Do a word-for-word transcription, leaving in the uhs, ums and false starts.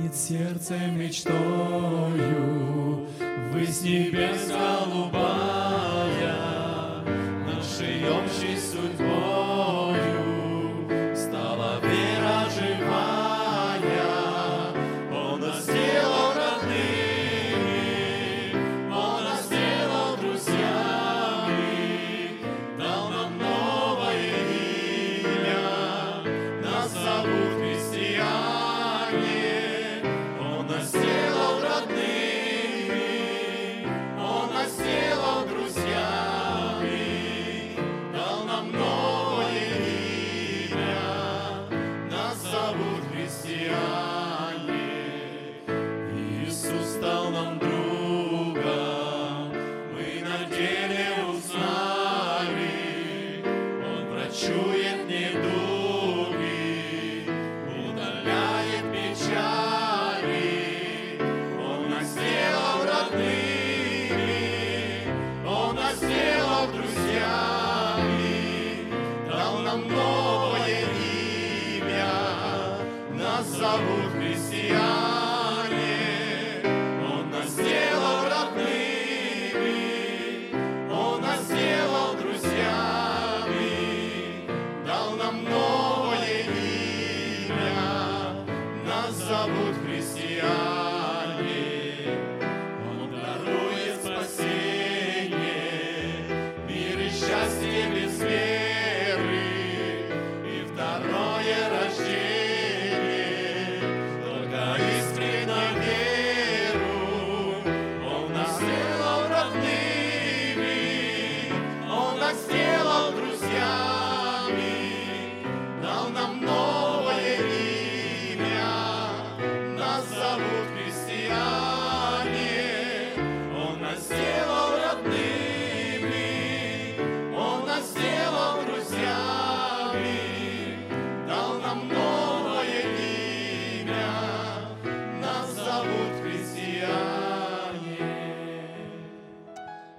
Манит сердце мечтою, высь небес голубая, нашей общей судьбою стала вера живая. Он нас сделал родными, Он нас сделал друзьями, дал нам новое имя, нас зовут христиане. Он нас сделал родными, Он нас сделал друзьями, дал нам новое имя, нас зовут христиане. Иисус стал нам другом, мы на деле узнали. Он врачует недуги, удаляет печали. Он нас сделал родными, Он нас сделал друзьями, дал нам новое имя, нас зовут христиане. Он нас сделал родными, Он нас сделал друзьями, дал нам новое имя, нас зовут христиане.